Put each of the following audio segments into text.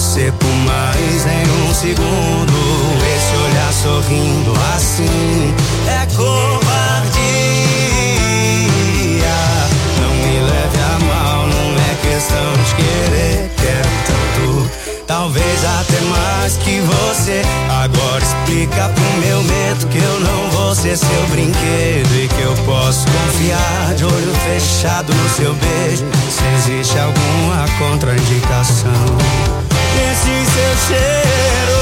você por mais em um segundo. Esse olhar sorrindo assim é covardia. Não me leve a mal, não é questão de querer. Quero tanto, talvez até mais que você. Agora explica pro meu medo que eu não vou ser seu brinquedo e que eu posso confiar de olho fechado no seu beijo. Se existe alguma contraindicação nesse seu cheiro.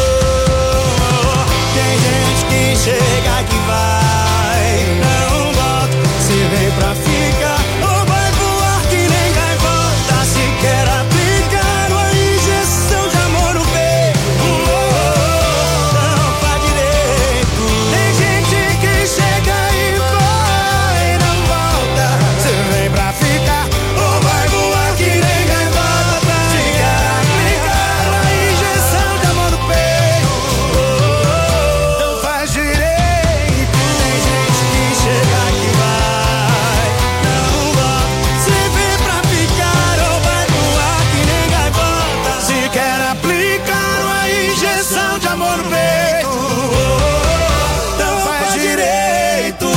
Tem gente que chega que vai, não volta. Se vem pra ficar ou vai voar que nem gaivota. Se quer aplicar uma injeção de amor no peito, não faz direito. Tem gente que chega e vai, não volta. Se vem pra ficar ou vai voar que nem gaivota. Se quer aplicar uma injeção de amor no peito, não faz direito. Tem gente que chega que vai, não volta. Se vem pra ficar ou vai voar que nem gaivota. Se quer aplicar uma injeção de amor no peito, não faz direito.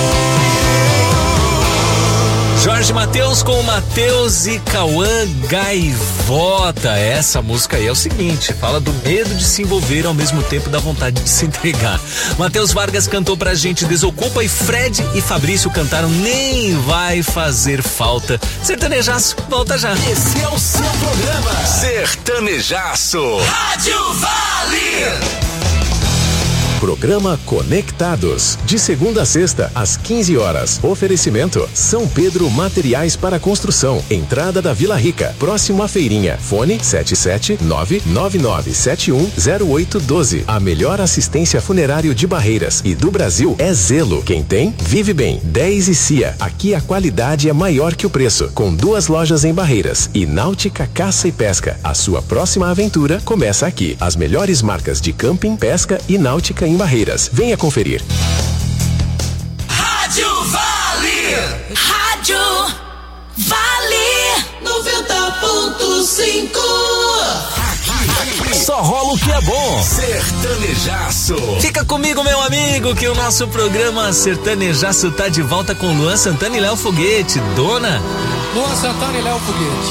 Jorge Mateus com Mateus e Cauã, Gaivota. Essa música aí é o seguinte, fala do medo de se envolver ao mesmo tempo da vontade de se entregar. Matheus Vargas cantou pra gente Desocupa e Fred e Fabrício cantaram Nem Vai Fazer Falta. Sertanejaço, volta já. Esse é o seu programa Sertanejaço. Rádio Vale. Programa Conectados, de segunda a sexta, às 15 horas. Oferecimento São Pedro Materiais para Construção, entrada da Vila Rica, próximo à feirinha. Fone 77999710812. A melhor assistência funerário de Barreiras e do Brasil é Zelo. Quem tem, vive bem. 10 e Cia, aqui a qualidade é maior que o preço. Com 2 lojas em Barreiras e Náutica Caça e Pesca. A sua próxima aventura começa aqui. As melhores marcas de camping, pesca e náutica em Barreiras. Venha conferir. Rádio Vale. Rádio Vale 90.5. Só rola o que é bom. Sertanejaço. Fica comigo, meu amigo, que o nosso programa Sertanejaço tá de volta com Luan Santana e Léo Foguete. Dona Luan Santana e Léo Foguete.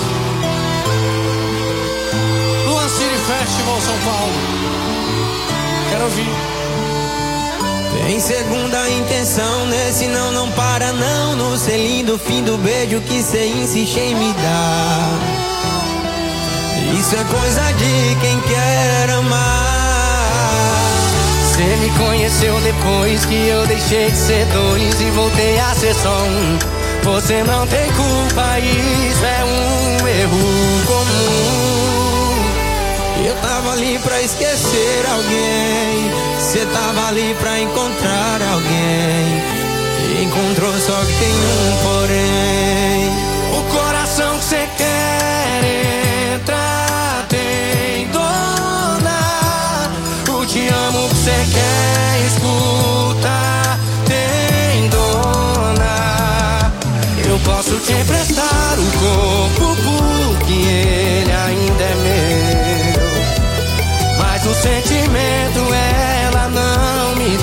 Luan City Festival São Paulo. Quero ouvir. Tem segunda intenção, nesse não para não. No selinho do fim do beijo que cê insiste em me dar. Isso é coisa de quem quer amar. Cê me conheceu depois que eu deixei de ser 2 e voltei a ser só 1. Você não tem culpa, isso é um erro comum. Eu tava ali pra esquecer alguém, cê tava ali pra encontrar alguém. Encontrou, só que tem um porém. O coração que cê quer entrar tem dona. O te amo que cê quer escutar tem dona. Eu posso te emprestar o corpo porque ele ainda é meu, mas o sentimento ela não me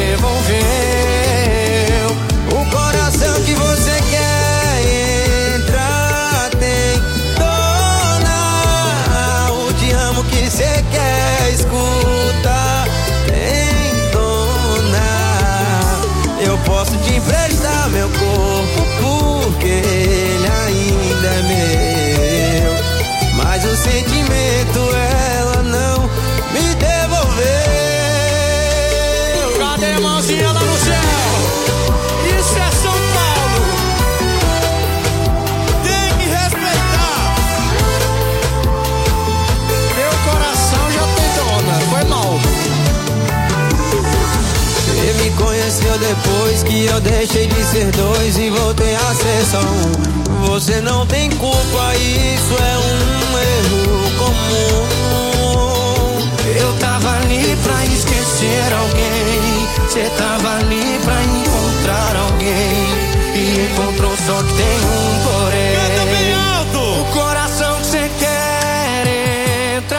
devolveu. O coração que você quer entrar tem dona. O te amo que você quer escutar tem dona. Eu posso te emprestar meu corpo porque ele ainda é meu, mas o sentimento ela não me devolveu. Cadê a mãozinha lá no céu? Isso é São Paulo. Tem que respeitar. Meu coração já tem dona. Foi mal. Você me conheceu depois que eu deixei de ser 2 e voltei a ser só 1. Você não tem culpa, isso é um erro comum. Eu tava ali pra esquecer alguém, cê tava ali pra encontrar alguém. E encontrou, só que tem um porém. O coração que cê quer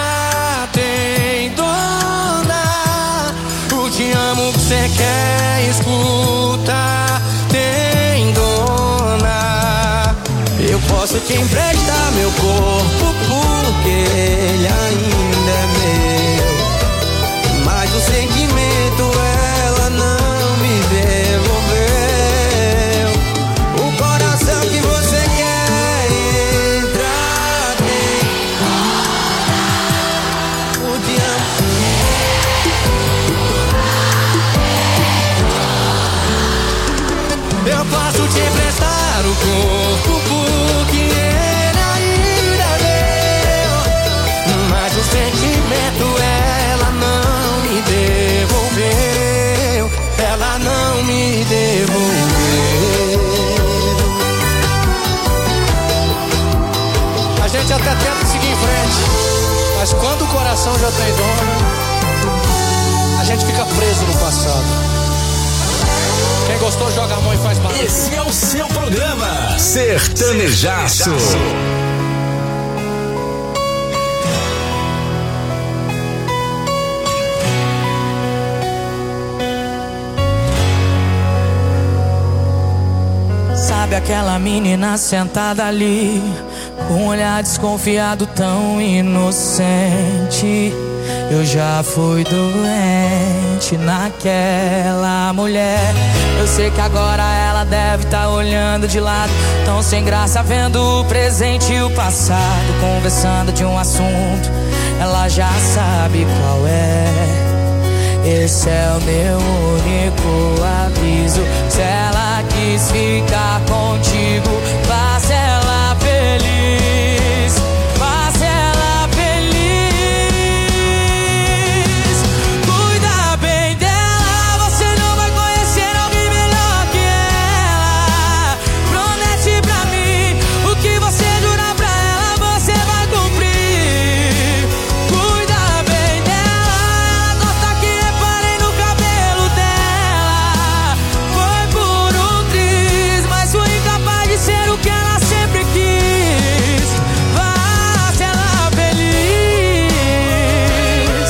posso te emprestar meu corpo porque ele ainda é meu. Mas o sentimento ela não me devolveu. O coração que você quer entrar tem o te amo. Eu posso te emprestar o corpo porque ele ainda é meu. Mas o sentimento ela não me devolveu. Ela não me devolveu. A gente até tenta seguir em frente, mas quando o coração já tem dono, a gente fica preso no passado. Quem gostou, joga a mão e faz barulho. Esse é o seu programa Sertanejaço. Sabe aquela menina sentada ali, com um olhar desconfiado tão inocente? Eu já fui doente naquela mulher. Eu sei que agora ela deve estar olhando de lado, tão sem graça, vendo o presente e o passado, conversando de um assunto, ela já sabe qual é. Esse é o meu único aviso. Se ela quis ficar contigo, faça ela feliz. Faça ela feliz. Cuida bem dela, você não vai conhecer alguém melhor que ela. Promete pra mim, o que você jurar pra ela, você vai cumprir. Cuida bem dela, ela gosta que reparem no cabelo dela. Foi por um triz, mas fui incapaz de ser o que ela sempre quis. Faça ela feliz.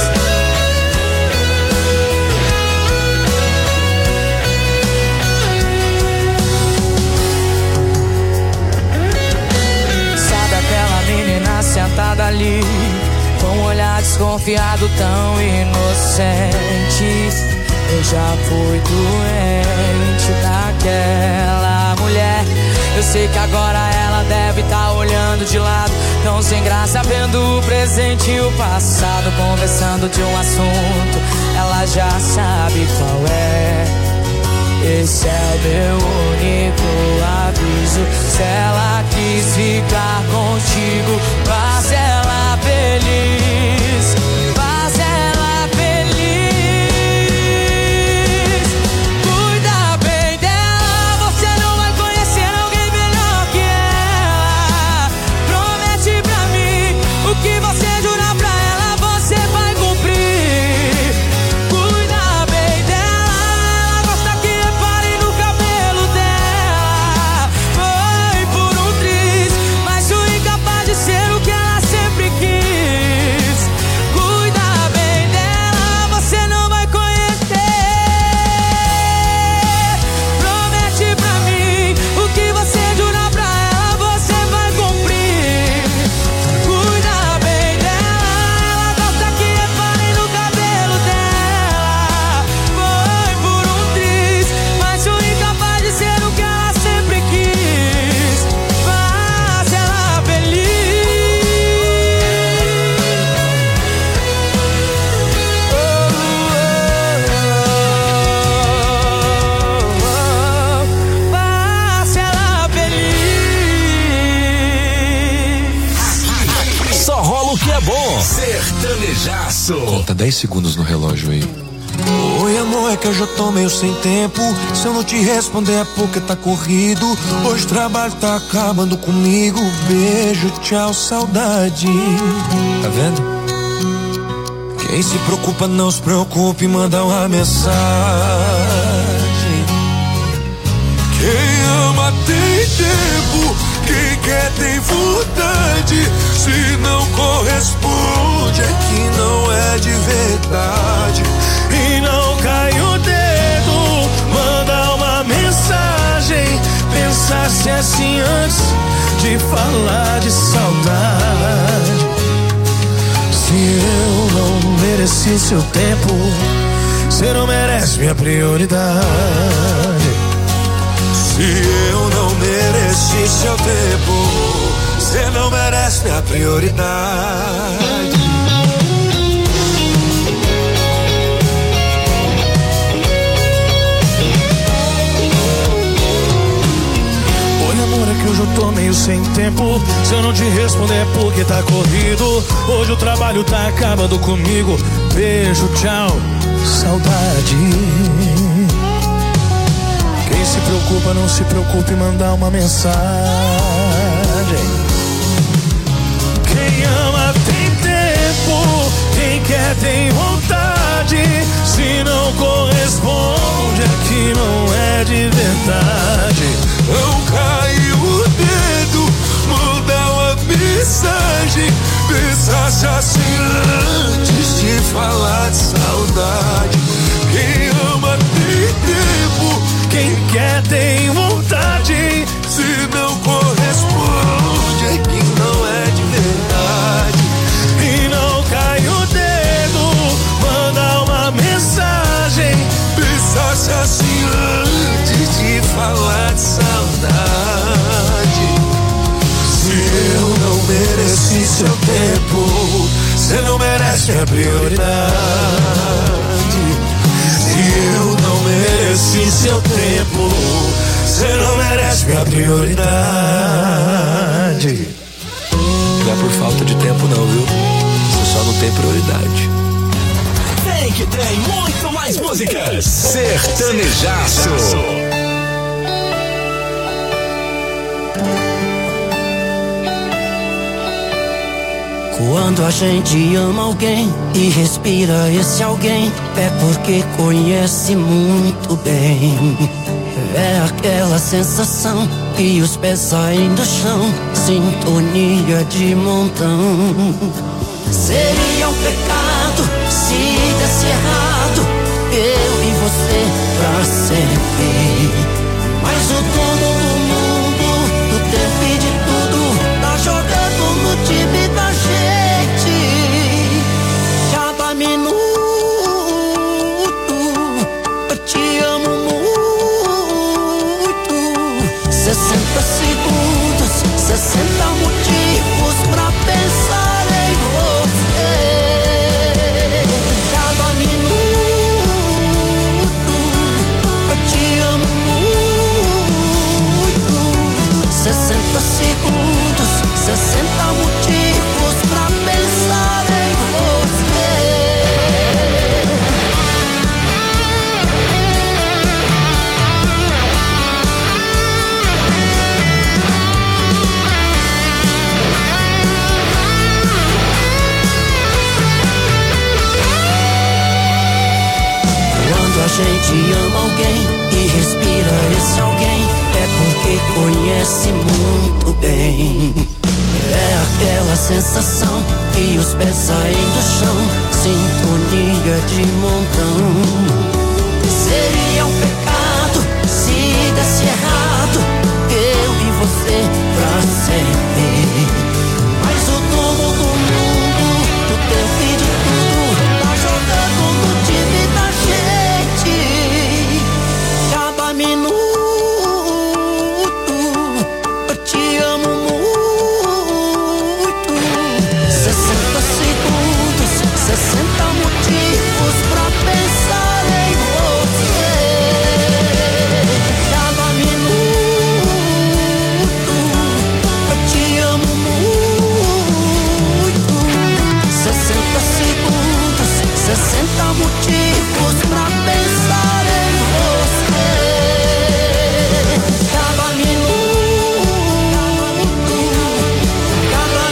Sabe aquela menina sentada ali, com um olhar desconfiado tão inocente? Eu já fui doente naquela mulher. Eu sei que agora ela deve estar olhando de lado, tão sem graça, vendo o presente e o passado, conversando de um assunto, ela já sabe qual é. Esse é meu único aviso. Se ela quis ficar contigo, faça ela feliz. Faça ela feliz. Cuida bem dela, você não vai conhecer alguém melhor que ela. Promete pra mim, o que você jurar pra ela, você vai cumprir. Cuida bem dela, ela gosta que reparem no cabelo dela. Foi por um triz, mas fui incapaz de ser o que ela sempre quis. Cuida bem dela, você não vai conhecer. Promete pra mim, o que você jurar pra ela, você vai cumprir. Cuida bem dela, ela gosta que reparem no cabelo dela. Foi por um triz, mas fui incapaz de ser o que ela sempre quis. Faça ela feliz. Faça ela feliz. Só rola o que é bom. Sertanejaço. Conta 10 segundos no relógio aí. Oi amor, é que eu já tô meio sem tempo. Se eu não te responder é porque tá corrido. Hoje o trabalho tá acabando comigo. Beijo, tchau, saudade. Tá vendo? Quem se preocupa não se preocupe, manda uma mensagem. Quem ama tem tempo, quem quer tem vontade. Se não corresponde é que não é de verdade. E não cai o dedo, manda uma mensagem. Pensasse assim antes de falar falar de saudade. Se eu não mereci seu tempo, você não merece minha prioridade. Se eu não mereci seu tempo, você não merece minha prioridade. Que hoje eu tô meio sem tempo. Se eu não te responder é porque tá corrido. Hoje o trabalho tá acabando comigo. Beijo, tchau, saudade. Quem se preocupa, não se preocupe em mandar uma mensagem. Quem ama tem tempo, quem quer tem vontade. Se não corresponde é que não é de verdade. Não caiu o dedo, manda uma mensagem. Pensasse assim antes de falar de saudade. Quem ama tem tempo, quem quer tem vontade. Se não corresponde é que não é de verdade. E não cai o dedo, manda uma mensagem. Pensasse assim antes de falar de saudade. Se eu não mereci seu tempo, você não merece minha prioridade. Se eu não mereci seu tempo, você não merece minha prioridade. Não é por falta de tempo não, viu? Você só não tem prioridade. Tem que tem muito mais músicas. Sertanejaço. Quando a gente ama alguém e respira esse alguém, é porque conhece muito bem. É aquela sensação que os pés saem do chão, sintonia de montão. Seria um pecado se desse errado, eu e você pra sempre. Mas o dono do mundo, do tempo e de tudo, tá jogando no time da gente. Cada minuto, eu te amo muito. 60 segundos, 60 motivos pra pensar em você. Cada minuto, eu te amo muito. 60 segundos, 60 motivos pra pensar em você. Quando a gente ama alguém e respira esse alguém, é porque conhece muito bem. É aquela sensação que os pés saem do chão, sintonia de montão. Seria um pecado se desse errado, eu e você pra sempre. Mas o dono do mundo, do tempo e de tudo, tá jogando no time da gente. Cada minuto, eu te amo muito. 60 segundos, 60 motivos pra pensar em você. Cada minuto, eu te amo muito. 60 segundos, 60 motivos pra pensar em você. Cada minuto, cada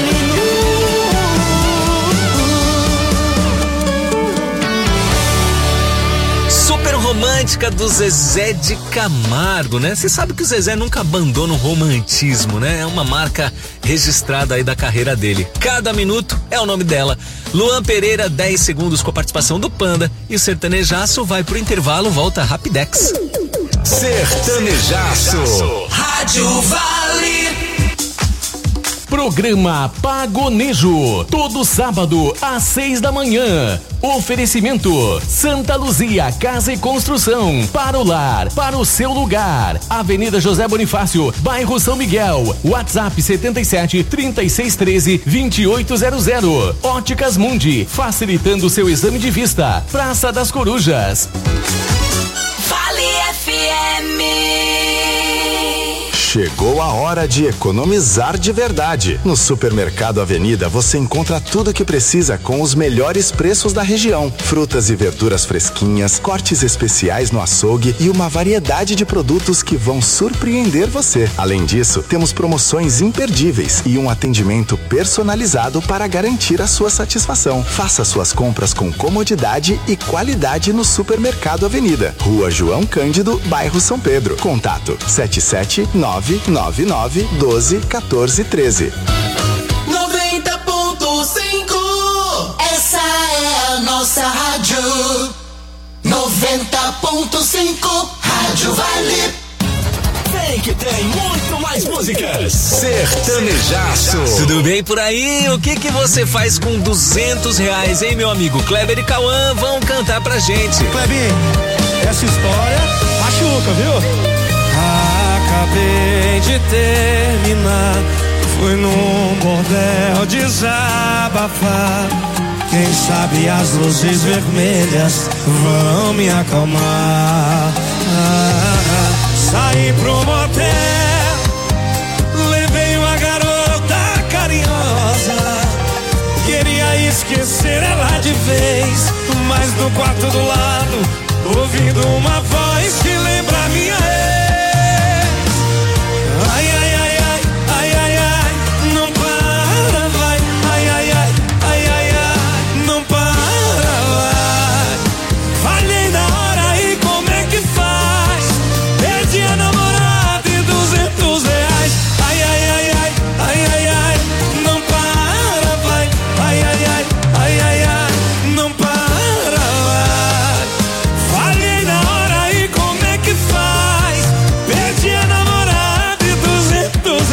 minuto. Super romântica do Zezé de Camargo, né? Você sabe que o Zezé nunca abandona o romantismo, né? É uma marca registrada aí da carreira dele. Cada minuto é o nome dela. Luan Pereira, 10 segundos com a participação do Panda. E o Sertanejaço vai pro intervalo, volta Rapidex. Sertanejaço. Rádio Vale. Programa Pagonejo, todo sábado às 6 da manhã. Oferecimento Santa Luzia Casa e Construção, para o lar, para o seu lugar. Avenida José Bonifácio, bairro São Miguel. WhatsApp 77 3613 2800. Óticas Mundi, facilitando seu exame de vista. Praça das Corujas. Vale FM. Chegou a hora de economizar de verdade. No Supermercado Avenida você encontra tudo o que precisa com os melhores preços da região. Frutas e verduras fresquinhas, cortes especiais no açougue e uma variedade de produtos que vão surpreender você. Além disso, temos promoções imperdíveis e um atendimento personalizado para garantir a sua satisfação. Faça suas compras com comodidade e qualidade no Supermercado Avenida. Rua João Cândido, bairro São Pedro. Contato 77999121413. 90.5. Essa é a nossa rádio. 90.5. Rádio Vale. Vem que tem muito mais músicas. Sertanejaço. Tudo bem por aí? O que você faz com R$200, hein, meu amigo? Kleber e Cauã vão cantar pra gente. Klebinho, essa história machuca, viu? Acabei de terminar, fui num bordel desabafar. Quem sabe as luzes vermelhas vão me acalmar. Saí pro motel, levei uma garota carinhosa. Queria esquecer ela de vez, mas no quarto do lado, ouvindo uma voz que lembra minha ex. Ai, ai, ai, ai, ai, ai, ai, não para, vai. Ai, ai, ai, ai, ai, ai, não para, vai. Falhei na hora e como é que faz? Perdi a namorada e R$200. Ai, ai, ai, ai, ai, ai, ai, não para, vai. Ai, ai, ai, ai, ai, ai, não para, vai. Falhei na hora e como é que faz? Perdi a namorada e R$200.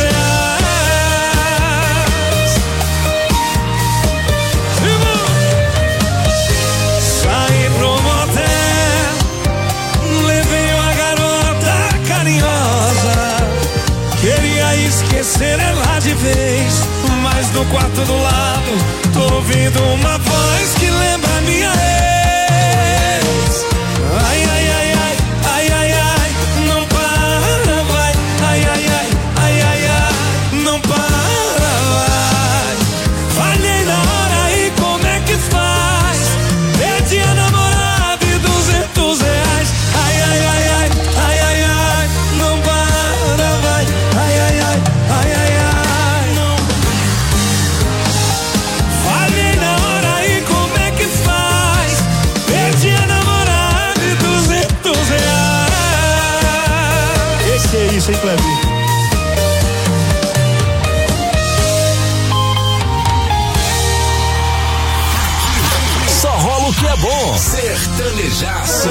Saí pro motel, levei uma garota carinhosa. Queria esquecer ela de vez, mas no quarto do lado, tô ouvindo uma voz que lembra minha ex. Ai, ai, ai, ai, ai, ai, ai, não para, vai. Ai, ai, ai, ai, ai, ai, não para, vai. Falhei na hora e como é que faz? Perdi a namorada e R$200. Ai, ai, ai, ai, ai, ai, ai, não para, vai. Ai, ai, ai, ai, ai, ai, não. Falhei na hora e como é que faz? Perdi a namorada e R$200. Esse é isso, hein, Klebinho? Só rola o que é bom. Sertanejaço.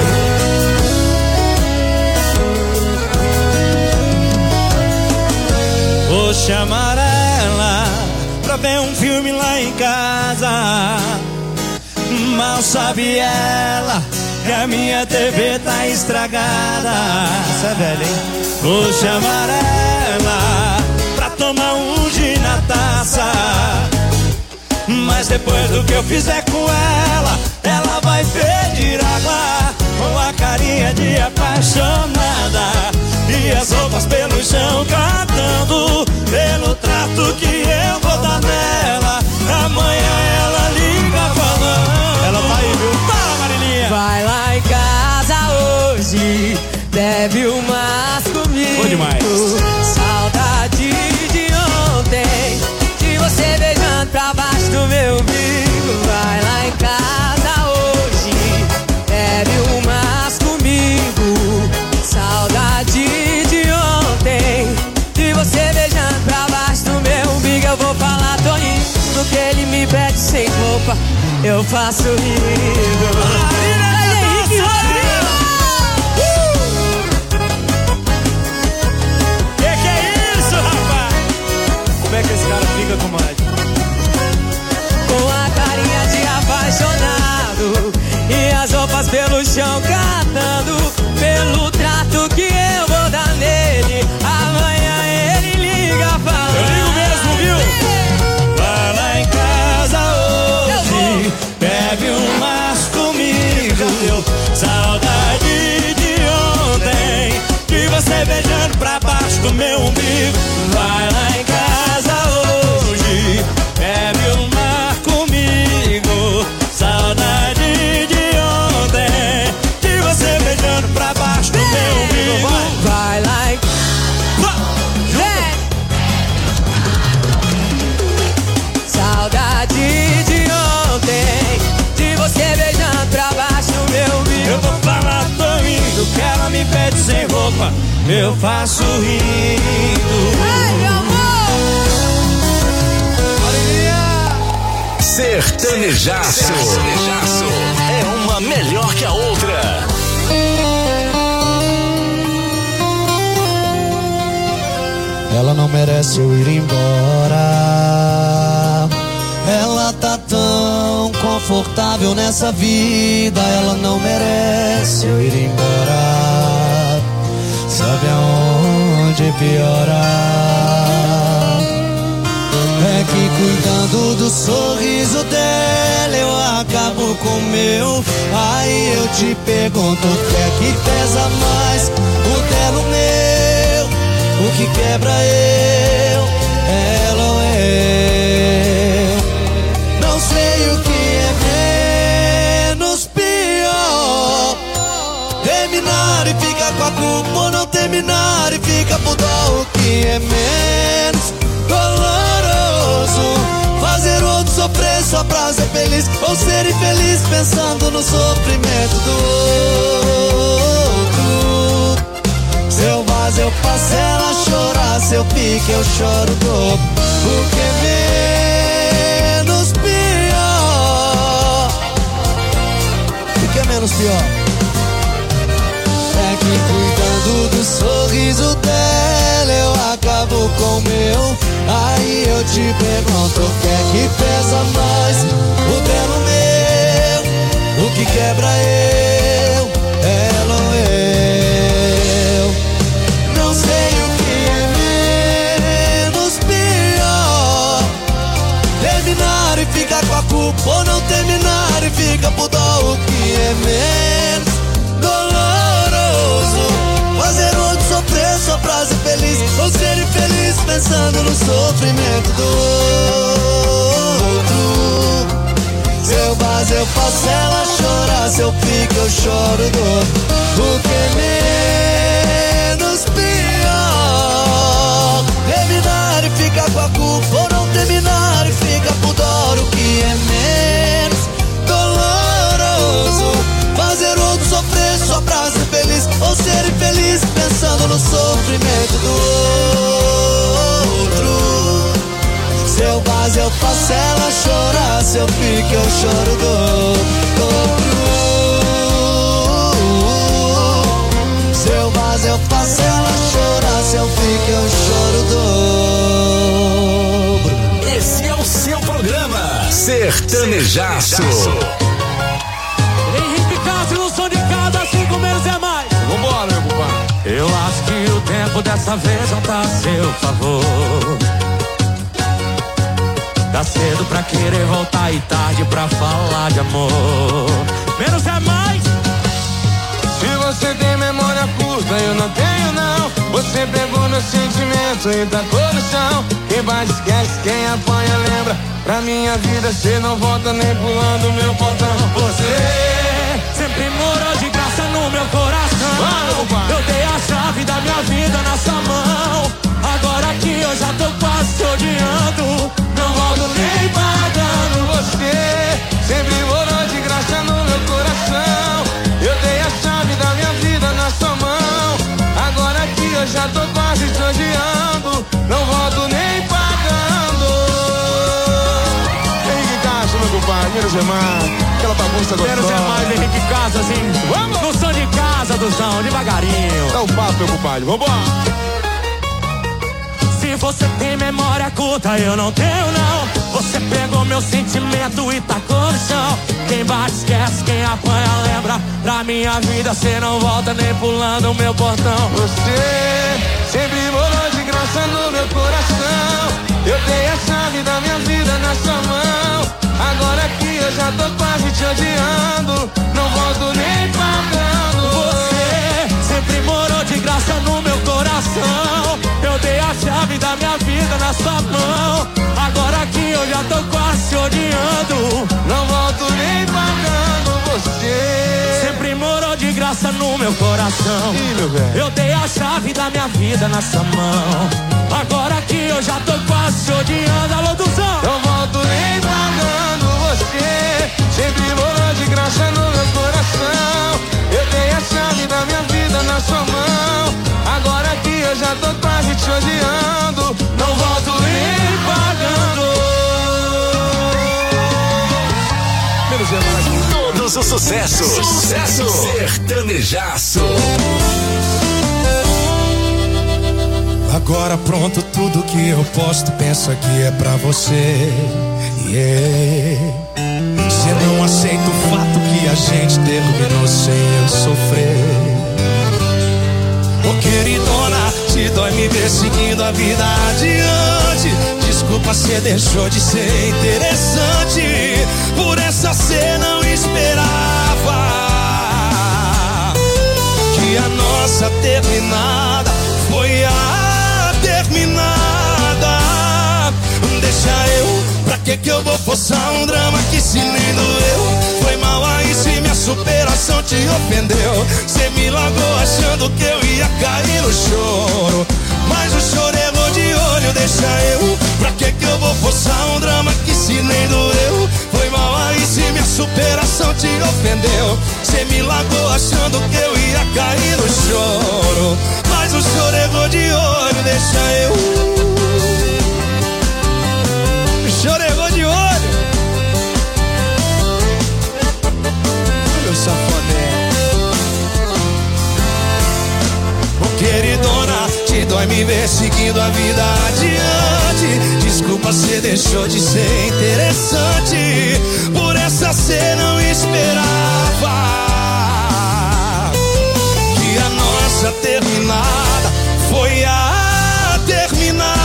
Vou chamar ela pra ver um filme lá em casa. Mal sabe ela que a minha TV tá estragada. Isso é velho, hein? Vou chamar ela pra tomar um gin na taça. Mas depois do que eu fizer com ela, ela vai pedir água com a carinha de apaixonada e as roupas pelo chão cantando pelo trato que eu vou dar nela. Amanhã ela liga falando. Ela tá aí, viu? Fala, Marilinha. Vai lá em casa hoje, bebe umas comigo. Bom demais. Saudade de ontem, de você beijando pra baixo do meu umbigo. Vai lá em casa hoje, bebe umas comigo. Saudade de ontem, de você beijando pra baixo do meu umbigo. Eu vou falar Toninho, do que ele me pede sem roupa, eu faço rindo. Henrique Rodrigo! Que é isso, rapaz? Como é que esse cara fica Diga, comadre. Com a carinha de apaixonado e as roupas pelo chão catando, pelo trato que eu vou dar nele. Amanhã ele liga falando. Eu ligo mesmo, viu? Vai lá em casa hoje, bebe umas comigo. Saudade de ontem, de você beijando pra baixo do meu umbigo. Vai lá em casa hoje, bebe uma comigo. Saudade de ontem, de você beijando pra baixo do meu umbigo. Vai lá em saudade de ontem, de você beijando pra baixo do meu umbigo. Eu vou falar, tô indo, que ela me pede sem roupa, eu faço rindo. Ai, meu amor! Sertanejaço. É uma melhor que a outra. Ela não merece eu ir embora. Ela tá tão confortável nessa vida. Ela não merece eu ir embora. Sabe aonde piorar? É que cuidando do sorriso dela eu acabo com o meu. Aí eu te pergunto, o que é que pesa mais? O dela ou o meu? O que quebra eu? Ela ou eu? Não sei o que é menos pior: terminar e ficar com a culpa, ou não terminar e ficar por dó. O que é menos doloroso: fazer o outro sofrer só pra ser feliz, ou ser infeliz pensando no sofrimento do outro. Se eu vazo eu faço ela chorar, se eu pique eu choro o dobro. O que é menos pior? O que é menos pior? É que cuidando do sorriso dela eu acabo com o meu. Aí eu te pergunto, o que é que pesa mais? O dela ou o meu? O que quebra eu? Ela ou eu? Não sei o que é menos pior: terminar e ficar com a culpa, ou não terminar e ficar por dó. O que é menos doloroso: fazer o outro sofrer só pra ser feliz, ou ser infeliz pensando no sofrimento do outro. Se eu vazo eu faço ela chorar, se eu fico eu choro do outro. O que é menos pior: terminar e ficar com a culpa, ou não terminar e ficar por dó. O que é menos doloroso: fazer o outro sofrer só pra ser feliz, ou ser infeliz pensando no sofrimento do outro. Se eu vazo eu faço ela chorar, se eu fico eu choro do outro. Se eu vazo eu faço ela chorar, se eu fico eu choro do dobro. Esse é o seu programa Sertanejaço. Henrique Castro no som de casa, 5 menos é mais. Vambora, meu compadre. Eu acho que o tempo dessa vez não tá a seu favor. Tá cedo pra querer voltar e tarde pra falar de amor. Menos é mais. Se você tem memória curta, eu não tenho não. Você pegou meu sentimento e tacou no chão. Quem bate esquece, quem apanha lembra. Pra minha vida cê não volta nem pulando meu portão. Você sempre morou de graça no meu coração. Eu dei a chave da minha vida na sua mão. Agora que eu já tô quase te odiando, não volto nem pagando. Você sempre morou de graça no meu coração. Eu dei a chave da minha vida na sua mão. Agora que eu já tô quase te odiando, não volto nem pagando. Henrique Castro, meu compadre, menos é mais. Aquela bagunça gostosa. Menos é mais, Henrique Castro, assim. Vamos! No som de casa, Duzão, devagarinho. Dá o papo, meu compadre, vambora. se você tem memória curta, eu não tenho não. Você pegou meu sentimento e tacou no chão. Quem bate esquece, quem apanha lembra. Pra minha vida cê não volta nem pulando o meu portão. Você sempre morou de graça no meu coração. Eu dei a chave da minha vida na sua mão. Agora que eu já tô quase te odiando, não volto nem pagando. Você sempre morou de graça no meu coração. Eu dei a chave da minha vida na sua mão. Agora que eu já tô quase te odiando, não volto nem pagando. Você sempre morou de graça no meu coração. Eu dei a chave da minha vida na sua mão. Agora que eu já tô quase te odiando. Alô, Duzão! Não volto nem pagando. Você sempre morou de graça no meu coração. Eu dei a chave da minha vida na sua mão. Agora que eu já tô quase te odiando, não volto nem pagando. Todos os sucessos. Sucesso. Sertanejaço. Agora pronto, tudo que eu posto, pensa que é pra você. Você não aceita o fato que a gente terminou sem eu sofrer. Ô queridona, te dói me ver seguindo a vida adiante. Desculpa, cê deixou de ser interessante. Por essa cê não esperava que a nossa terminada foi a terminada. Deixa eu, pra que eu vou forçar um drama que se nem doeu? Foi mal aí se minha superação te ofendeu. Cê me largou achando que eu ia cair no choro, mas o choro errou de olho. Deixa eu, pra que eu vou forçar um drama que se nem doeu? Foi mal aí se minha superação te ofendeu. Cê me largou achando que eu ia cair no choro, mas o choro errou de olho. Deixa eu, chorou de olho. Meu safoné. Oh queridona, te dói me ver seguindo a vida adiante. Desculpa, cê deixou de ser interessante. Por essa cê não esperava que a nossa terminada foi a terminada.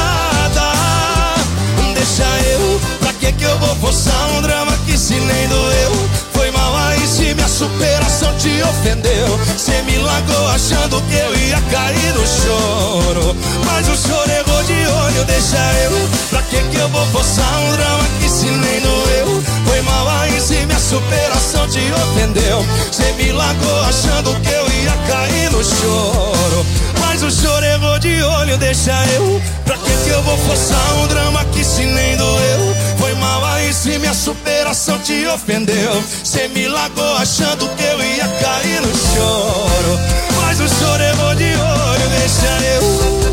Deixa eu, pra que eu vou forçar um drama que se nem doeu? Foi mal aí se minha superação te ofendeu. Cê me largou achando que eu ia cair no choro, mas o choro errou de olho. Deixa eu, pra que eu vou forçar um drama que se nem doeu? Foi mal aí se minha superação te ofendeu. Cê me largou achando que eu ia cair no choro, mas o choro errou de olho. Deixa eu, pra que eu vou forçar um drama que se nem doeu? Foi mal aí se minha superação te ofendeu. Cê me largou achando que eu ia cair no choro, mas o choro errou de olho. Deixa eu,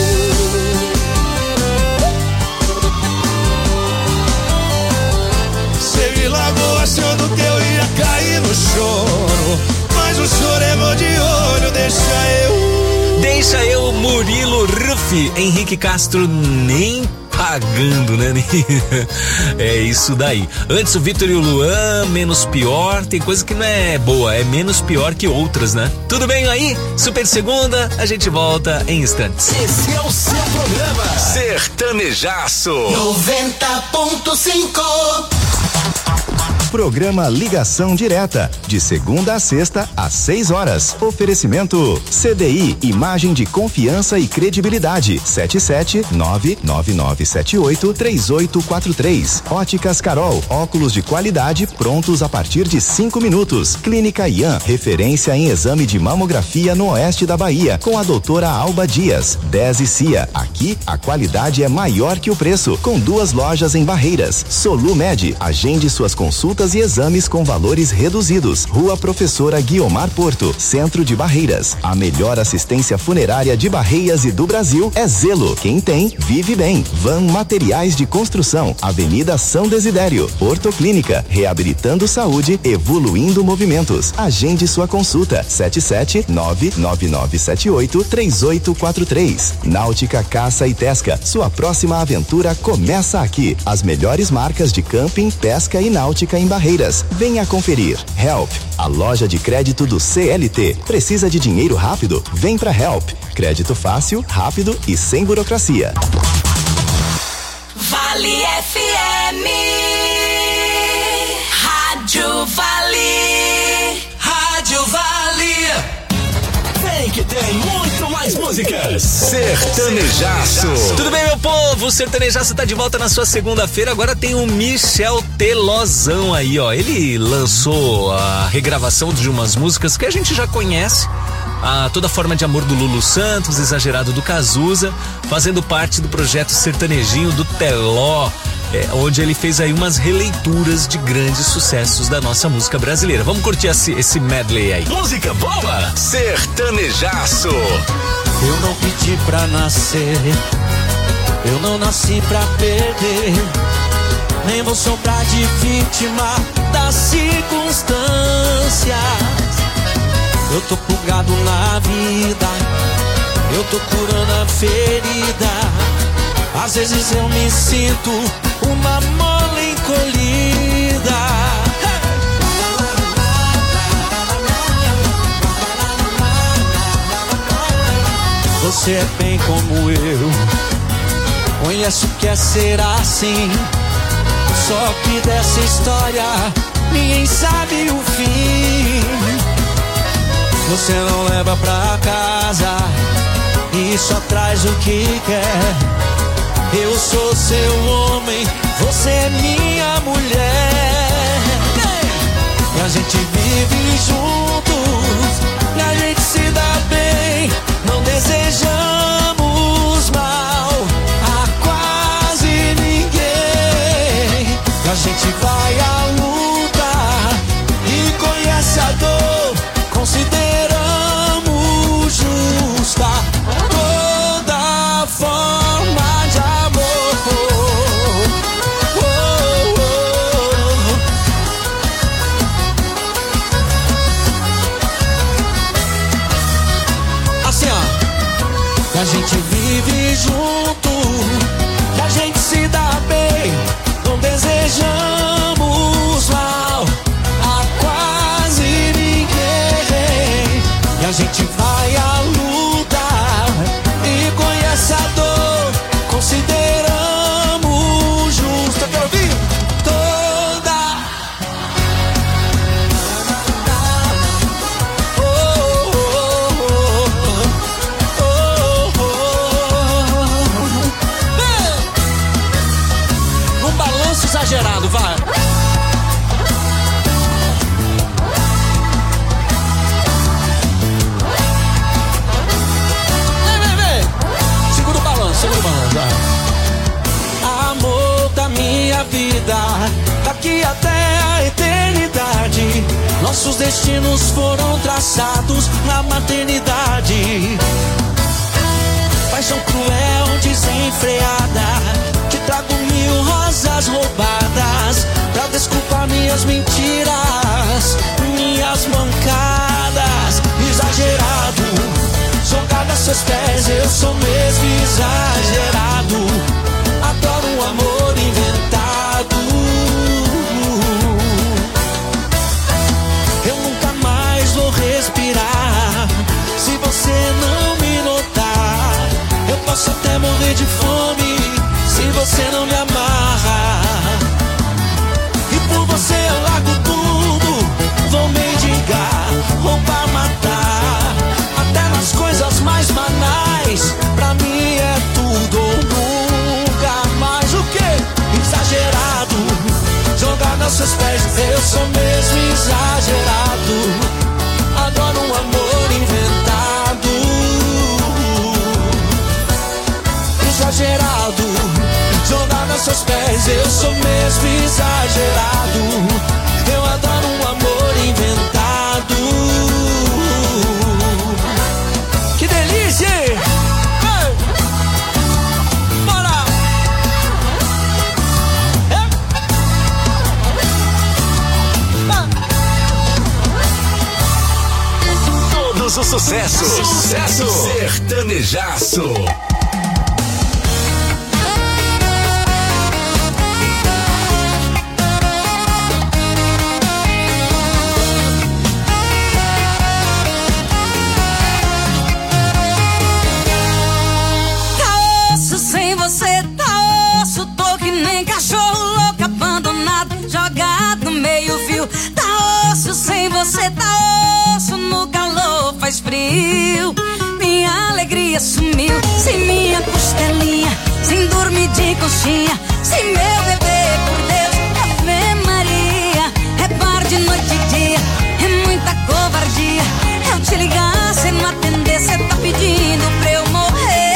cê me largou achando que eu ia cair no choro, mas o choro errou de olho. Deixa eu, Murilo Ruff, Henrique Castro nem pagando, né? É isso daí. Antes o Vitor e o Luan, menos pior. Tem coisa que não é boa, é menos pior que outras, né? Tudo bem aí? Super segunda, a gente volta em instantes. Esse é o seu programa Sertanejaço 90.5. Programa Ligação Direta, de segunda a sexta, às 6 horas. Oferecimento CDI, imagem de confiança e credibilidade. 77999783843. Óticas Carol, óculos de qualidade prontos a partir de 5 minutos. Clínica Ian, referência em exame de mamografia no oeste da Bahia, com a doutora Alba Dias. 10 e Cia, aqui a qualidade é maior que o preço, com 2 lojas em Barreiras. Solumed, agende suas consultas consultas e exames com valores reduzidos. Rua Professora Guiomar Porto, Centro de Barreiras. A melhor assistência funerária de Barreiras e do Brasil é Zelo. Quem tem, vive bem. Van Materiais de Construção, Avenida São Desidério. Ortoclínica, reabilitando saúde, evoluindo movimentos. Agende sua consulta. 77999783843. Náutica Caça e Pesca. Sua próxima aventura começa aqui. As melhores marcas de camping, pesca e náutica em Barreiras. Venha conferir. Help, a loja de crédito do CLT. Precisa de dinheiro rápido? Vem pra Help. Crédito fácil, rápido e sem burocracia. Vale FM. Rádio Vale. Rádio Vale. Vem que tem muito mais músicas. Sertanejaço. Tudo bem, meu povo? O Sertanejaço tá de volta na sua segunda-feira. Agora tem o Michel Telozão aí, ó. Ele lançou a regravação de umas músicas que a gente já conhece. Toda Forma de Amor do Lulu Santos, Exagerado do Cazuza, fazendo parte do projeto Sertanejinho do Teló, onde ele fez aí umas releituras de grandes sucessos da nossa música brasileira. Vamos curtir esse medley aí. Música boa, Sertanejaço. Eu não pedi pra nascer, eu não nasci pra perder, nem vou sobrar de vítima das circunstâncias. Eu tô plugado na vida, eu tô curando a ferida. Às vezes eu me sinto uma mole encolhida. Você é bem como eu, conhece o que é ser assim. Só que dessa história ninguém sabe o fim. Você não leva pra casa e só traz o que quer. Eu sou seu homem, você é minha mulher. E a gente vive juntos, e a gente se dá bem. Não desejamos mal a quase ninguém. E a gente vai à luta e conhece a dor. Consideramos justa toda forma de amor. Assim, ó, que a gente vive junto, que a gente se dá bem, não desejamos mal a quase ninguém. E a gente vai à luta e conhece a dor. Consideramos justa, quero ouvir toda. Num balanço exagerado, vai. Amor da minha vida, daqui até a eternidade, nossos destinos foram traçados na maternidade. Paixão cruel, desenfreada, te trago 1000 rosas roubadas pra desculpar minhas mentiras, minhas mancadas. Exagerado, jogado a seus pés, eu sou mesmo exagerado. Adoro um amor inventado. Eu nunca mais vou respirar se você não me notar. Eu posso até morrer de fome se você não me amarrar. E por você eu largo tudo, vou mendigar, roubar, matar, até nas coisas mais banais. Pra mim é tudo ou nunca mais. O quê? Exagerado, jogado aos seus pés, eu sou mesmo exagerado. Adoro um amor inventado. Exagerado, jogado aos seus pés, eu sou mesmo exagerado. nosso sucesso. Sucesso sertanejaço. Tá osso sem você, tá osso, tô que nem cachorro louco abandonado, jogado no meio fio. Tá osso sem você, tá osso, no calor faz frio. Minha alegria sumiu, sem minha costelinha, sem dormir de conchinha, sem meu bebê, por Deus, Ave Maria. É bar de noite e dia, é muita covardia. Eu te ligar, cê não atender, cê tá pedindo pra eu morrer.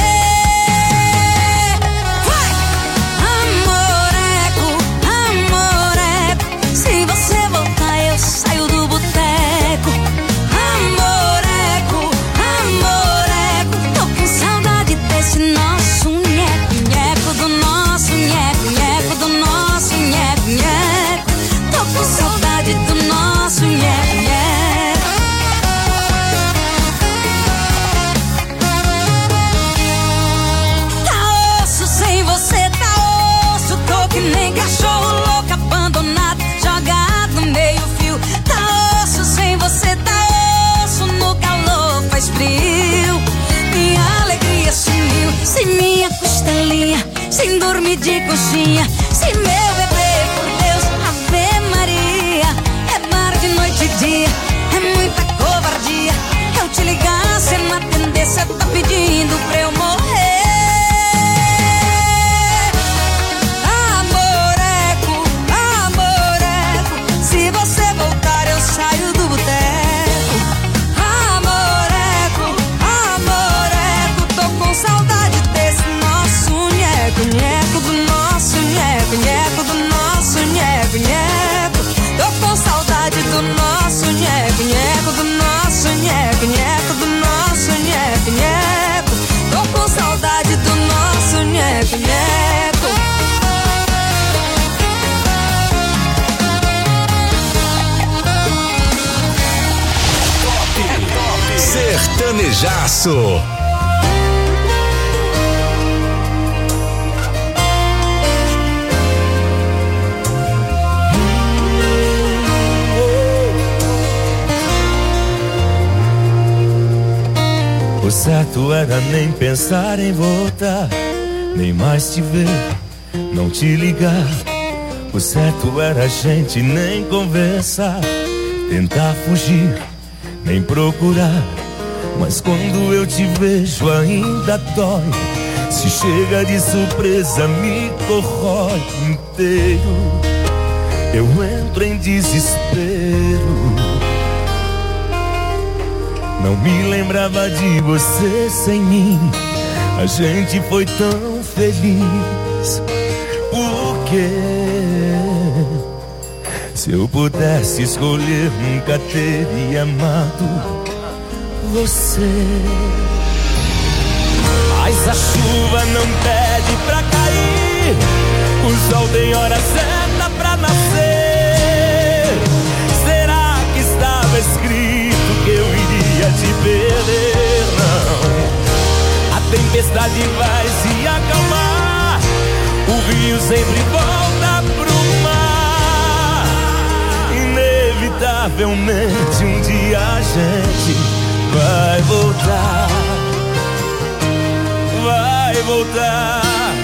Vai! Amoreco, amoreco, se você voltar eu saio do boteco. Amoreco, amoreco, tô com saudade desse nosso nheco, nheco, do nosso nheco, nheco, do nosso nheco, nheco. Tô com saudade do nosso nheco, nheco. Tá osso sem você, tá osso, tô que nem cachorro louco abandonado, jogado no meio fio. Tá osso sem você, tá osso, no calor faz frio. Minha alegria sumiu, sem minha costelinha, sem dormir de conchinha, sem meu bebê, por Deus, Ave Maria. É bar de noite e dia, é muita covardia. Eu te ligar, cê não atender, cê tá pedindo pra eu morrer. Amoreco, amoreco, se você voltar eu saio do boteco. Amoreco, amoreco, tô com saudade desse nosso nheco, nheco, do nosso nheco, nheco, do nosso nheco, nheco. Tô com saudade do nosso nheco, nheco, do nosso nheco, nheco, do nosso nheco, nheco. Tô com saudade do nosso nheco, nheco. Sertanejaço. O certo era nem pensar em voltar, nem mais te ver, não te ligar. O certo era a gente nem conversar, tentar fugir, nem procurar. Mas quando eu te vejo ainda dói, se chega de surpresa me corrói inteiro. Eu entro em desespero. Não me lembrava de você sem mim, a gente foi tão feliz. Por quê? Se eu pudesse escolher, nunca teria amado você. Mas a chuva não pede pra cair, o sol tem hora certa pra nascer. Será que estava escrito que eu iria te perder? Não. A tempestade vai se acalmar, o rio sempre volta pro mar. Inevitavelmente um dia a gente vai voltar, vai voltar.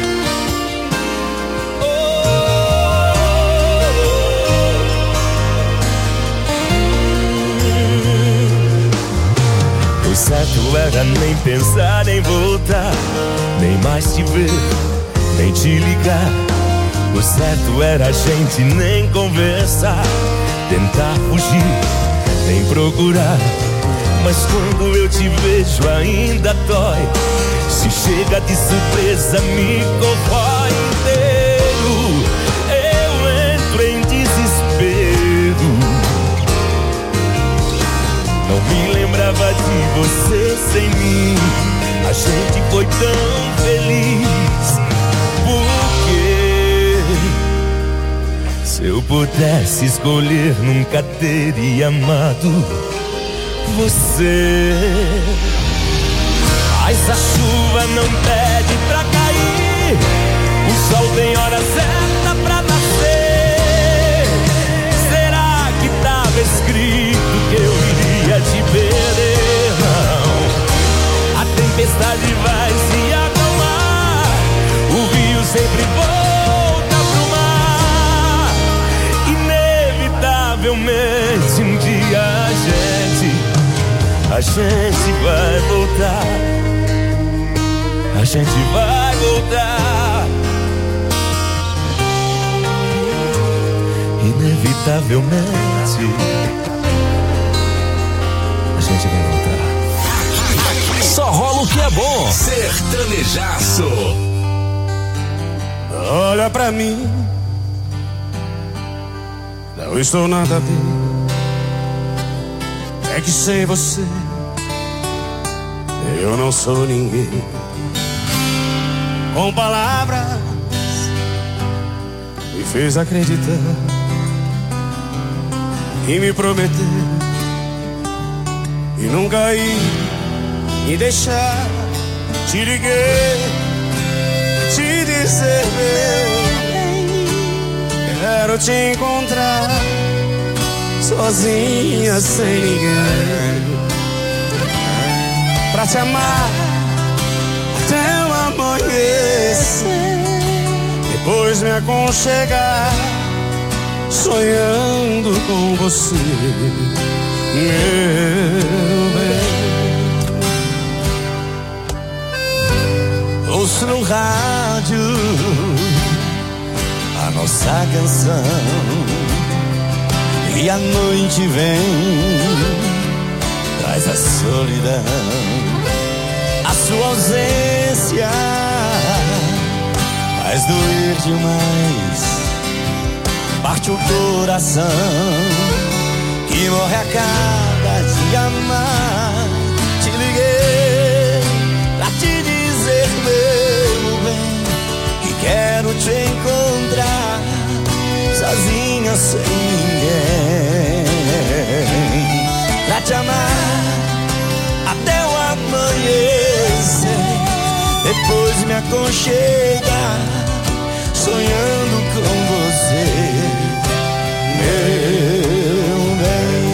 O certo era nem pensar em voltar, nem mais te ver, nem te ligar. O certo era a gente nem conversar, tentar fugir, nem procurar. Mas quando eu te vejo ainda dói, se chega de surpresa me corrói inteiro. Eu entro em desespero. Não me lembrava de você sem mim, a gente foi tão feliz. Porque se eu pudesse escolher, nunca teria amado você. Mas a chuva não pede pra cair, o sol tem hora certa pra nascer. Será que tava escrito que eu iria te perder? Não, a tempestade vai se acalmar, o rio sempre volta pro mar. Inevitavelmente um dia a gente vai voltar. A gente vai voltar. Inevitavelmente a gente vai voltar. Só rola o que é bom. Sertanejaço. Olha pra mim, não estou nada bem. É que sem você eu não sou ninguém. Com palavras me fez acreditar e me prometer e nunca ir me deixar. Te liguei, te dizer meu bem, quero te encontrar sozinha, sem ninguém, pra te amar até o amanhecer, depois me aconchegar sonhando com você, meu bem. Ouço no rádio a nossa canção e a noite vem, traz a solidão. A sua ausência faz doer demais, parte o coração que morre a cada dia mais. Te liguei pra te dizer, meu bem, que quero te encontrar sozinha, sem ninguém, pra te amar até o amanhecer, depois me aconchegar sonhando com você, meu bem.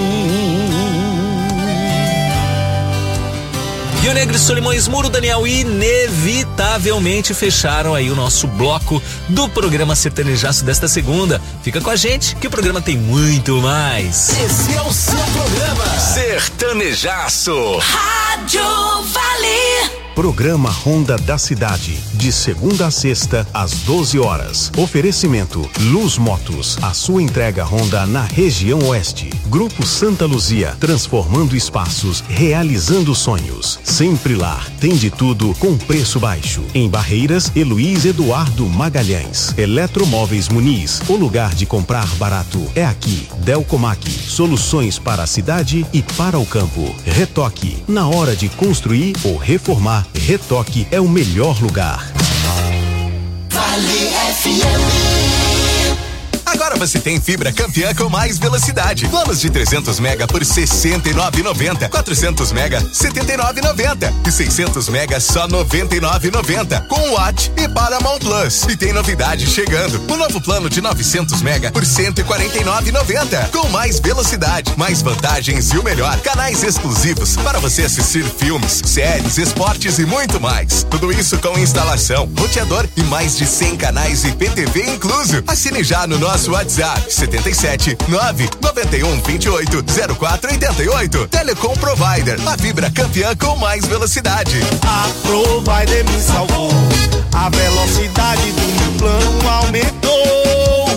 E o Negro Solimões Muro, Daniel, inevitavelmente fecharam aí o nosso bloco do programa Sertanejaço desta segunda. Fica com a gente que o programa tem muito mais. Esse é o seu programa Sertanejaço. Rádio Vale. Programa Ronda da Cidade, de segunda a sexta, às 12 horas. Oferecimento Luz Motos, a sua entrega Honda na região oeste. Grupo Santa Luzia, transformando espaços, realizando sonhos. Sempre lá, tem de tudo com preço baixo. Em Barreiras, Heloís Eduardo Magalhães. Eletromóveis Muniz, o lugar de comprar barato é aqui. Delcomac, soluções para a cidade e para o campo. Retoque, na hora de construir ou reformar, Retoque é o melhor lugar. Vale FM. Agora você tem fibra campeã com mais velocidade. Planos de 300 mega por R$ 69,90. 400 mega, R$ 79,90. E 600 mega, só R$ 99,90. Com Watt e Paramount Plus. E tem novidade chegando. O novo plano de 900 mega por R$ 149,90. Com mais velocidade, mais vantagens e o melhor. Canais exclusivos para você assistir filmes, séries, esportes e muito mais. Tudo isso com instalação, roteador e mais de 100 canais IPTV incluso. Assine já no nosso WhatsApp 77 991 28 0488. Telecom Provider, a fibra campeã com mais velocidade. A Provider me salvou, a velocidade do meu plano aumentou.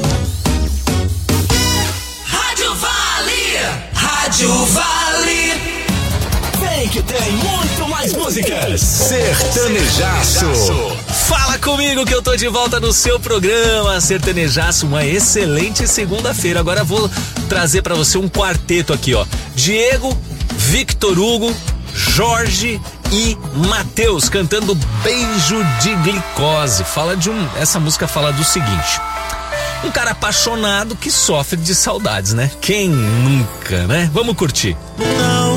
Rádio Vale. Rádio Vale. Vem que tem muito mais músicas. Sertanejaço. Fala comigo que eu tô de volta no seu programa Sertanejaço, uma excelente segunda-feira. Agora vou trazer pra você um quarteto aqui, ó. Diego, Victor Hugo, Jorge e Matheus cantando Beijo de Glicose. Essa música fala do seguinte: um cara apaixonado que sofre de saudades, né? Quem nunca, né? Vamos curtir. Não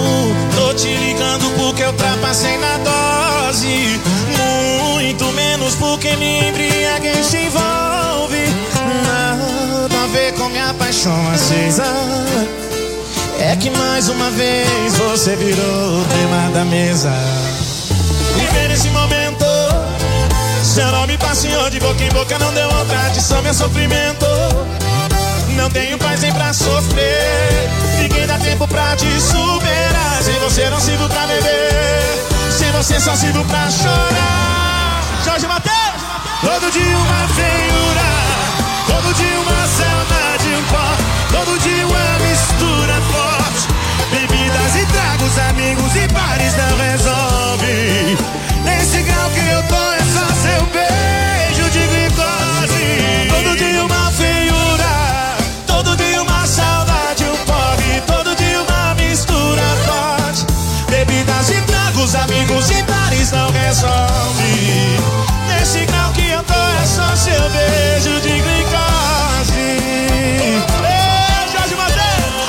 porque eu ultrapassei na dose, muito menos porque me embriaguei se envolve. Nada a ver com minha paixão acesa, é que mais uma vez você virou o tema da mesa. Viver nesse momento, seu nome passeou de boca em boca, não deu outra adição, meu sofrimento. Não tenho paz nem pra sofrer, ninguém dá tempo pra te superar. Sem você não sirvo pra beber, sem você só sirvo pra chorar. Jorge Mateus! Todo dia uma feiura, todo dia uma saudade, um pó, todo dia uma mistura forte. Bebidas e tragos, amigos e bares não resolve. Nesse grau que eu tô é só seu beijo de glicose. Todo dia uma feiura, todo dia uma saudade, um porre, todo dia uma mistura forte. Bebidas e tragos, amigos e bares não resolve. Nesse grau que eu tô é só seu beijo de glicose. Ei, Jorge Mateus!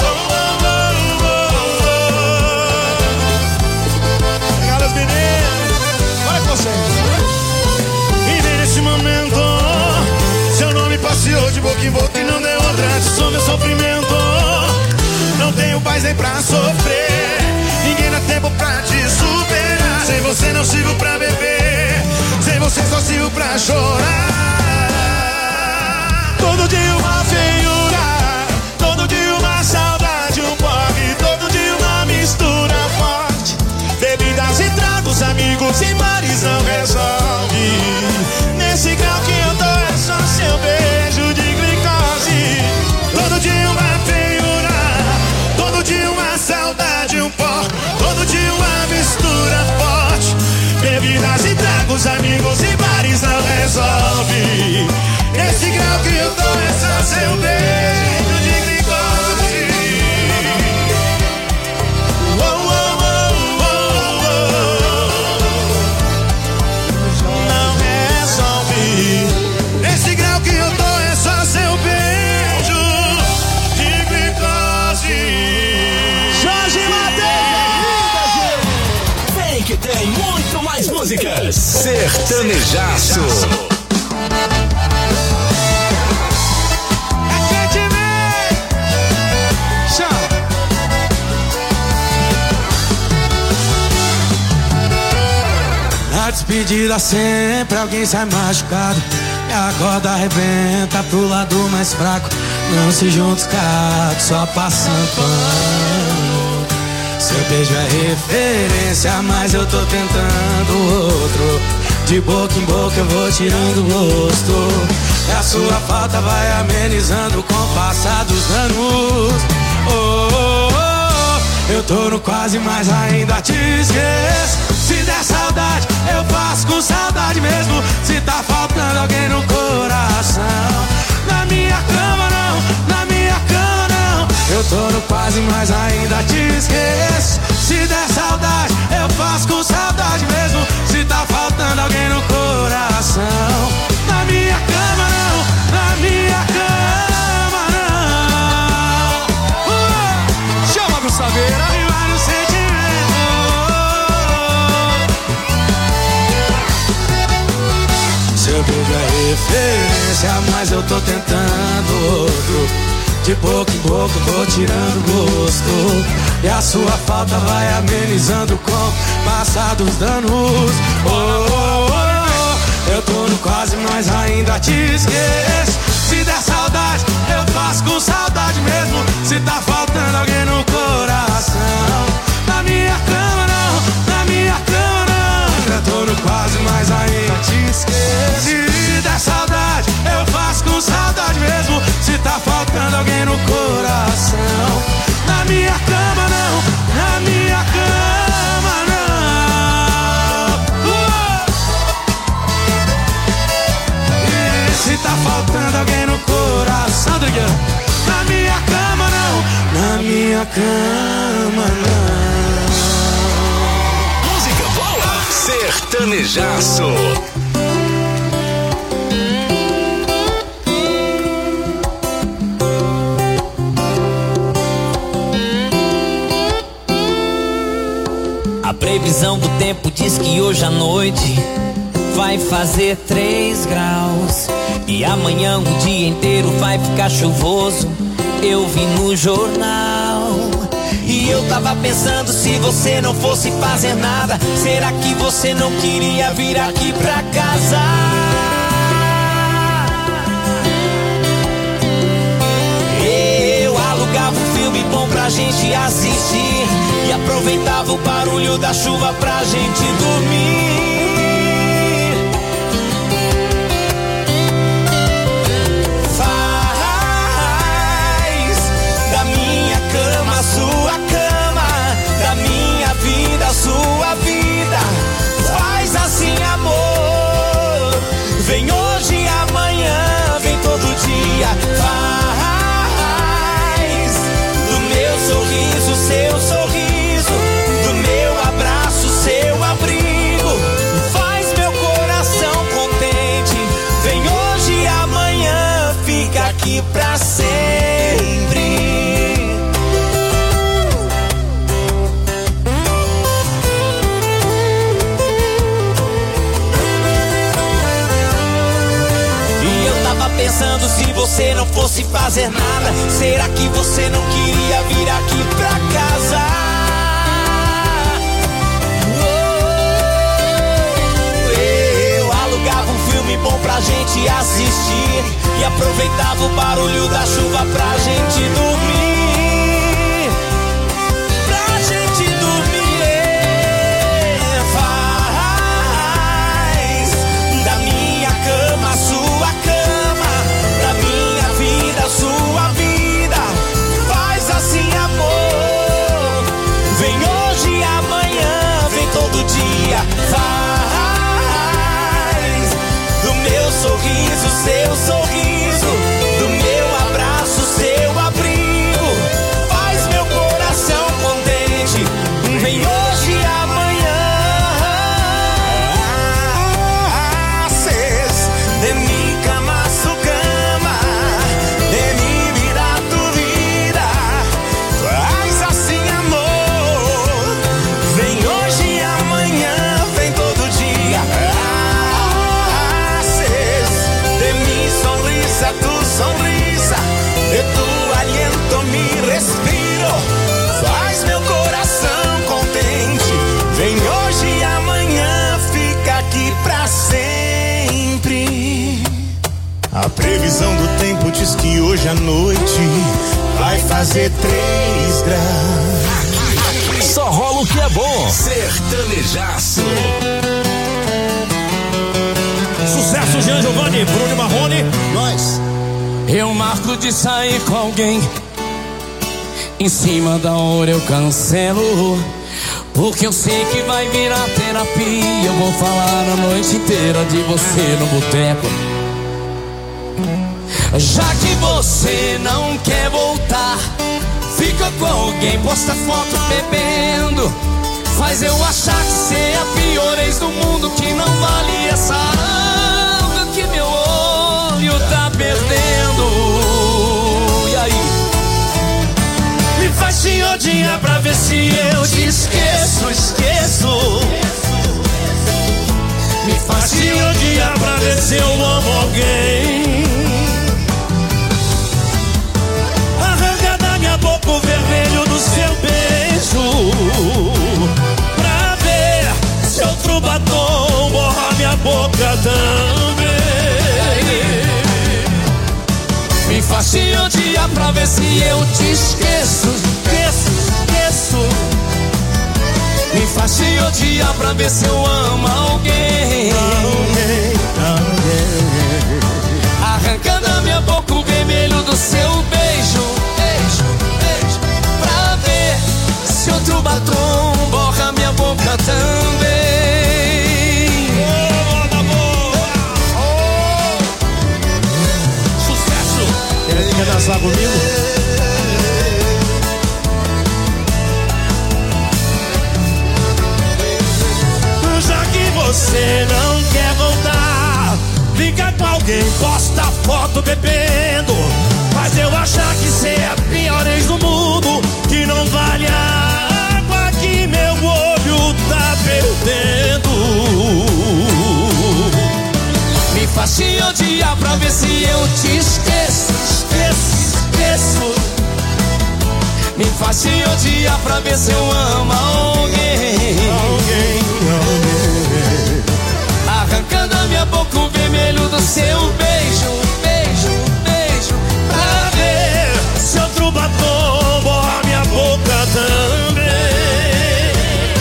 Obrigado, as meninas. Bora com vocês. E nesse momento, seu nome passeou de boca em boca e não deu outra adição, meu sofrimento. Não tenho paz nem pra sofrer, ninguém dá tempo pra te superar. Sem você não sirvo pra beber, sem você só sirvo pra chorar. Todo dia uma feiura, todo dia uma saudade, um porre, todo dia uma mistura forte. Bebidas e tragos, amigos e bares não resolve. Nesse grau que eu tô é só seu beijo de glicose. Todo dia uma feiura, todo dia uma saudade, um pó, todo dia uma mistura forte. Bebidas e tragos, amigos e bares não resolve. Nesse grau que eu tô é só seu beijo de glicose. Oh, oh, oh, oh, oh. Não resolve. Nesse grau que eu tô é só seu beijo de glicose. Jorge Mateus! Vem que tem muito mais músicas. Sertanejaço. Na despedida sempre alguém sai machucado, e a corda arrebenta pro lado mais fraco. Não se junta os caras, só passando pano. Seu beijo é referência, mas eu tô tentando outro. De boca em boca eu vou tirando o gosto, e a sua falta vai amenizando com o passar dos anos. Oh, oh, oh, eu tô no quase, mas ainda te esqueço. Se der saudade, eu faço com saudade mesmo. Se tá faltando alguém no coração, na minha cama não, na minha cama não. Eu tô no quase, mas ainda te esqueço. Se der saudade, eu faço com saudade mesmo. Se tá faltando alguém no coração, na minha cama não, na minha cama não. Chama com sabeira e vai no sentimento. Seu beijo é referência, mas eu tô tentando outro. De boca em boca eu vou tirando gosto, e a sua falta vai amenizando com o passar dos danos. Oh, oh, oh, oh. Eu tô no quase, mas ainda te esqueço. Se der saudade, eu faço com saudade mesmo. Se tá faltando alguém no coração, na minha cama não, na minha cama não. Eu tô no quase, mas ainda te esqueço. Se der saudade, eu faço com saudade mesmo. Se tá faltando alguém no coração, na minha cama não, na minha cama não. E se tá faltando alguém no coração, na minha cama não, na minha cama não. Música boa, sertanejaço. A previsão do tempo diz que hoje à noite vai fazer 3 graus. E amanhã o dia inteiro vai ficar chuvoso. Eu vi no jornal. E eu tava pensando, se você não fosse fazer nada, será que você não queria vir aqui pra casa? Eu alugava um filme bom pra gente assistir e aproveitava o barulho da chuva pra gente dormir. Sua cama, da minha vida, sua vida. Faz assim, amor. Vem hoje, amanhã, vem todo dia. Faz do meu sorriso, seu sorriso, do meu abraço, seu abrigo. Faz meu coração contente. Vem hoje, amanhã, fica aqui pra sempre. Pensando, se você não fosse fazer nada, será que você não queria vir aqui pra casa? Eu alugava um filme bom pra gente assistir e aproveitava o barulho da chuva pra gente dormir. Pra gente dormir. Faz da minha cama sua cama, da minha vida, sua vida. Faz assim, amor. Vem hoje, amanhã, vem todo dia. Faz do meu sorriso, seu sorriso, do meu abraço, seu abrigo. Faz meu coração contente. Vem hoje, amanhã. Haces de mi cama su cama, de mi vida tu vida. Faz assim, amor. Vem hoje, amanhã, vem todo dia. Haces de mi sonrisa, tu sonrisa, de tu aliento mi respiro. Faz meu coração contente. Vem hoje, amanhã, fica aqui pra sempre. A previsão do tempo diz que hoje à noite vai fazer 3 graus. Só rola o que é bom. Sertanejaço. Sucesso, Jean Giovanni, Bruno Marrone. Nós. Eu marco de sair com alguém, em cima da hora eu cancelo, porque eu sei que vai virar terapia. Eu vou falar a noite inteira de você no boteco. Já que você não quer voltar, fica com alguém, posta foto bebendo, faz eu achar que você é a pior ex do mundo, que não vale essa alma que meu olho tá perdendo. E aí? Me faz te odiar pra ver se eu te esqueço, esqueço. Me faz te odiar pra ver se eu amo alguém. Arranca da minha boca o vermelho do seu beijo, pra ver se outro batom borra minha boca também. Me faz te odiar pra ver se eu te esqueço, esqueço, esqueço. Me faz te odiar pra ver se eu amo alguém. Arranca da minha boca o vermelho do seu beijo, beijo, beijo, pra ver se outro batom borra minha boca também. Sucesso! Quer dançar comigo? Já que você não quer voltar, fica com alguém, posta foto bebendo, faz eu achar que cê é a pior ex do mundo, que não vale a água que meu olho Me faz te odiar pra ver se eu amo alguém. Arrancando a minha boca o vermelho do seu beijo, beijo, beijo, pra ver se outro batom borra minha boca também.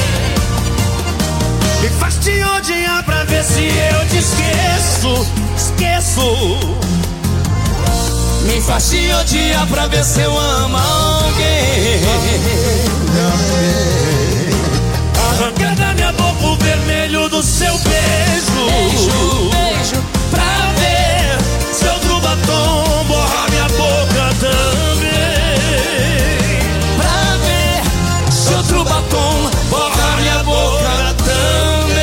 Me faz te odiar pra ver se eu te esqueço, esqueço. Me faz te odiar pra ver se eu amo alguém. Arranca da minha boca o vermelho do seu beijo, beijo, beijo, pra ver se outro batom borra minha boca também. Pra ver se outro batom borra minha boca também.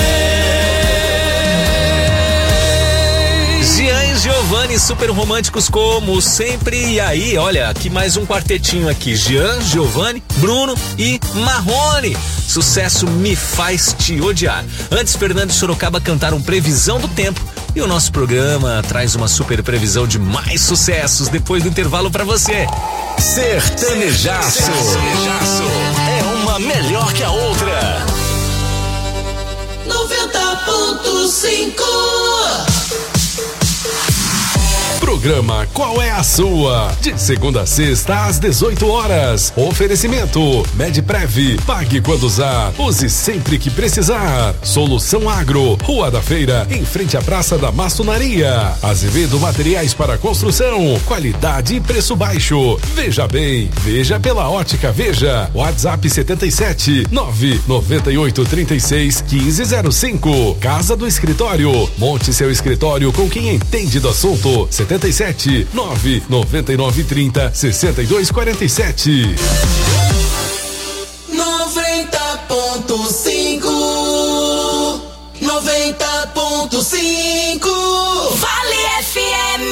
Jean e Giovanni, super românticos como sempre. E aí, olha, aqui mais um quartetinho aqui. Jean, Giovanni, Bruno e Marrone. Sucesso Me Faz Te Odiar. Antes, Fernando e Sorocaba cantaram Previsão do Tempo. E o nosso programa traz uma super previsão de mais sucessos depois do intervalo pra você. Sertanejaço. É uma melhor que a outra. 90.5. Programa Qual é a Sua? De segunda a sexta às 18 horas. Oferecimento Medprev. Pague quando usar. Use sempre que precisar. Solução Agro. Rua da Feira, em frente à Praça da Maçonaria. Azevedo Materiais para Construção. Qualidade e preço baixo. Veja bem. Veja pela Ótica Veja. WhatsApp 77 998 36 1505. Casa do Escritório. Monte seu escritório com quem entende do assunto. 77 999 30 62 47. 90.5. 90.5. Vale FM.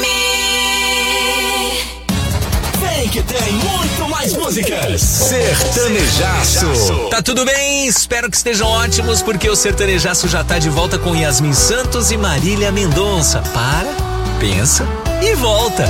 Vem que tem muito mais músicas. Sertanejaço. Tá tudo bem? Espero que estejam ótimos, porque o Sertanejaço já tá de volta com Yasmin Santos e Marília Mendonça. Para, pensa e volta.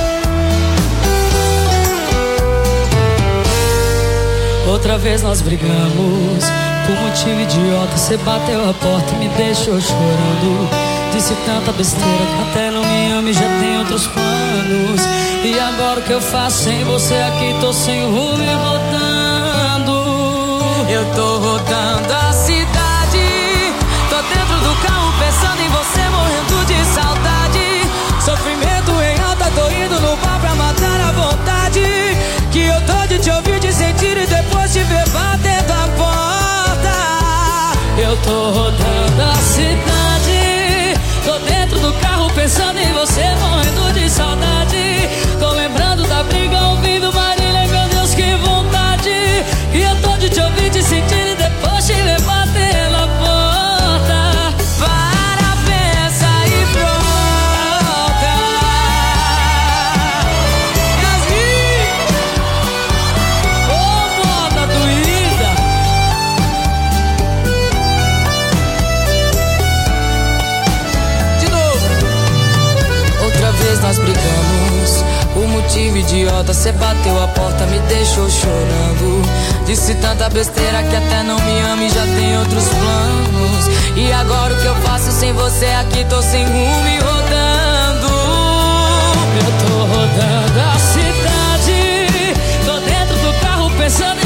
Outra vez nós brigamos, por motivo idiota. Cê bateu a porta e me deixou chorando. Disse tanta besteira que até não me ama e já tem outros planos. E agora o que eu faço sem você aqui? Tô sem rumo e rodando. Eu tô rodando a cidade, tô dentro do carro pensando em você, morrendo de saudade. Sofrimento em alta, tô indo no bar pra matar a vontade. Que eu tô de te ouvir, de sentir e depois te ver batendo a porta. Eu tô rodando a cidade, tô dentro do carro pensando em você, morrendo de saudade. Tô lembrando da briga ouvindo Marília, meu Deus, que vontade. Que eu tô de te ouvir, de sentir e depois te ver batendo a porta. Para, pensa e pronta. Yasmin, ô moda doída. De novo. Outra vez nós brigamos, o motivo idiota. Cê bateu a porta, me deixou chorando. Disse tanta besteira que até não me ama e já tem outros planos. E agora o que eu faço sem você aqui? Tô sem rumo e rodando. Eu tô rodando a cidade, tô dentro do carro pensando em